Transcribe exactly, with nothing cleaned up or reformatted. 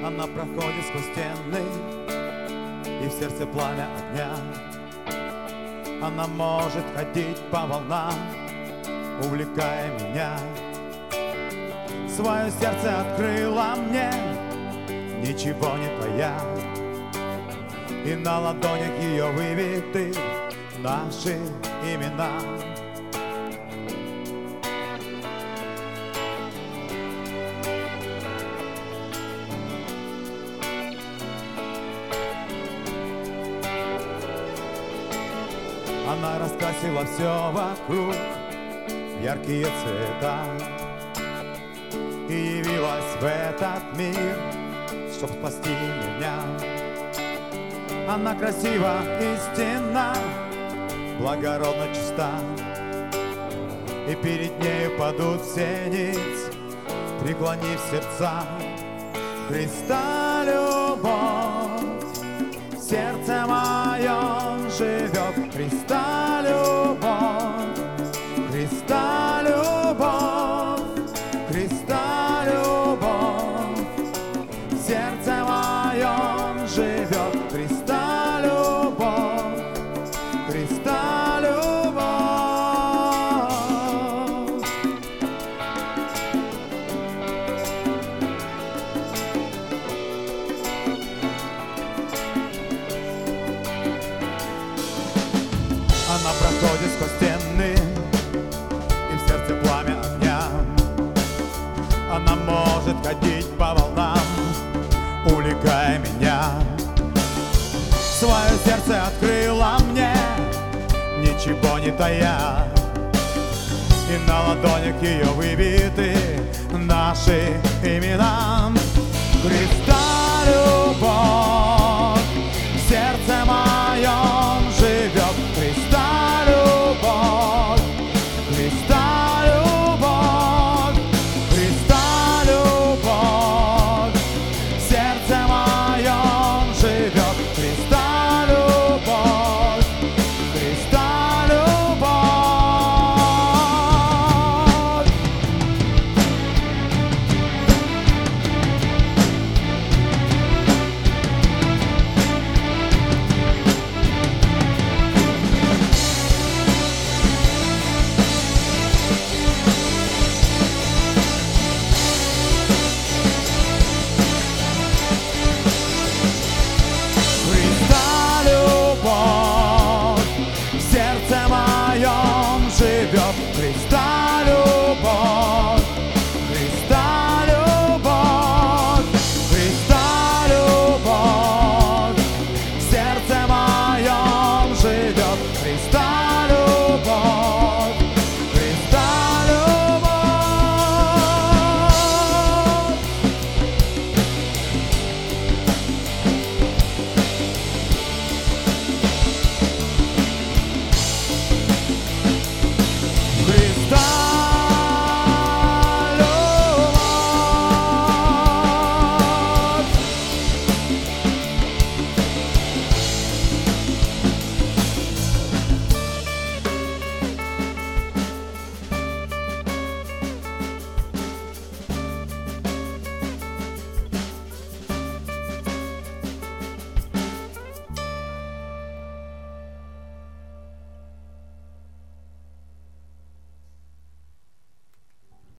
Она проходит сквозь стены, и в сердце пламя огня. Она может ходить по волнам, увлекая меня. Свое сердце открыла мне, ничего не тая, и на ладонях ее выбиты наши имена. Она раскрасила все вокруг в яркие цвета и явилась в этот мир, чтоб спасти меня. Она красива, истинна, благородно чиста, и перед нею падут все ниц, преклонив сердца. Христа любовь в сердце моем живет, Христа любовь, Христа любовь, Христа любовь в сердце моем живет, Христа любовь, Христа любовь. Она проходит сквозь стены, и в сердце пламя огня. Она может ходить по волнам, увлекая меня. Свое сердце открыла мне, ничего не тая, и на ладонях ее выбиты наши имена. Христа любовь.